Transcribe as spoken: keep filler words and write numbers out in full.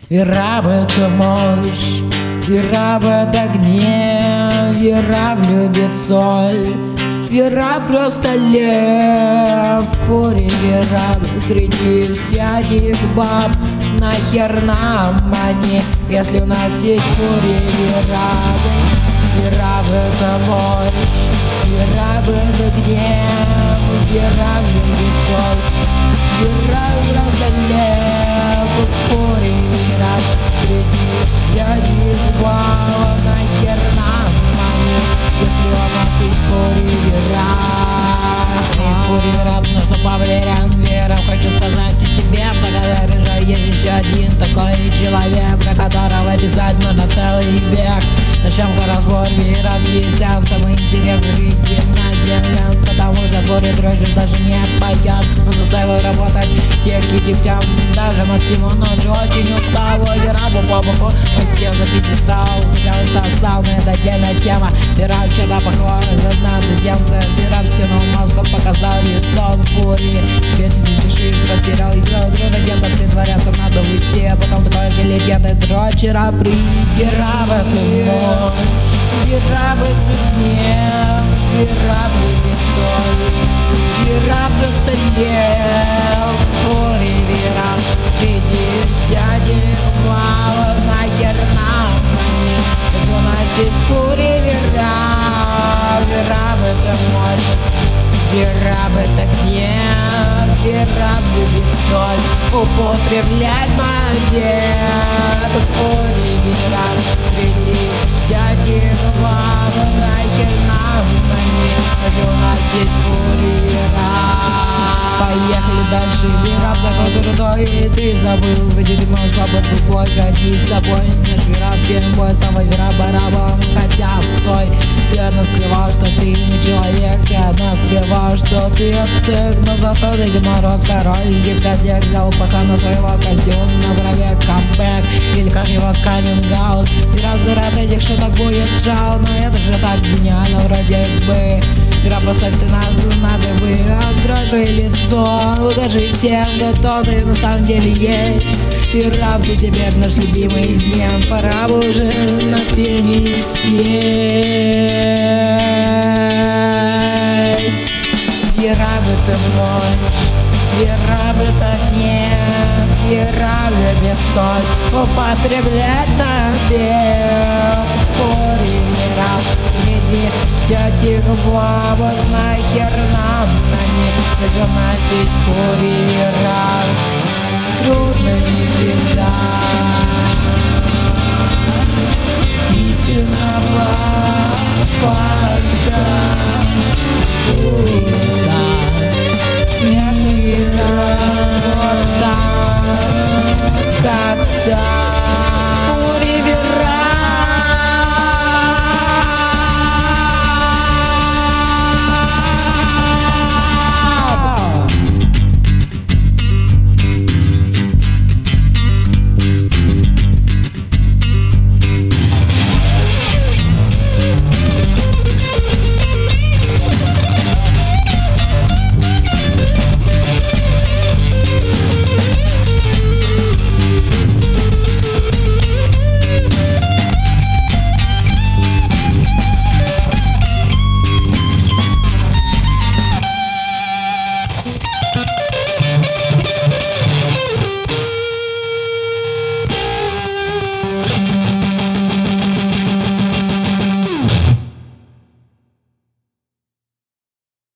Вера в эту мощь, вера в это гнев, вера любит соль, вера просто лев. В хоре вера среди всяких баб. Нахер нам они, если у нас есть в хоре вера? Вера в это мощь, вера в это гнев, вера любит соль, вера просто лев. В хоре вера среди всяких баб. Нахер нам они, если у нас есть в хоре вера? И в хоре вера нужно Павлерян верам. Хочу сказать и тебе благодарен же. Есть еще один такой человек, для которого писать нужно целый век. Начнем-ка разбор мира в десят. Самый интересный ритм на земле, потому что в хоре дрожжи даже не пойдет. Но заставил работать всех египтян, даже Максиму, но же очень устал. Вера по боку, он сел за пьедестал. Хотя он состав, но это отдельная тема. Вера что-то похоже на туземца. Вера всему мозгу показал лицо в фурии. Ведь не спешишь, потерял еще трудно где-то притворяться, надо уйти. А потом такой же легенды дрочера придира в эту ночь. Вера в этот гнев, вера в любит соль, вера просто лев. В хоре вера среди всяких малых. Нахер нам они, ведь у нас есть в хоре вера. Вера в эту ночь, вера в этот гнев, вера любит соль, употреблять момент. В хоре вера среди всяких баб. Нахер нам они, ведь у нас есть в хоре вера. Поехали дальше, вера, про которую и ты забыл. Выдели мозг, под тупой, гони с собой. Наш вера, первый самая вера барабан. Хотя стой, ты одна скрывал, что ты не человек. Ты одна скрывал, что ты отстык. Но зато ты мороз, король дискотек. Взял пока на своего костюма, на брове камбэк. Или как его каминг-аут. И разбирать этих шуток будет жал. Но это же так гениально вроде бы. Вера, поставь ты нас, надо бы открой свое лицо. Укажи всем, кто ты на самом деле есть. Вера, ты теперь наш любимый днем. Пора бы уже на пение сесть. Вера в эту ночь, вера в это гнев, вера любит соль, употреблять навек. В хоре вера среди всяких бабок. Нахер нам они, ведь у нас есть в хоре вера.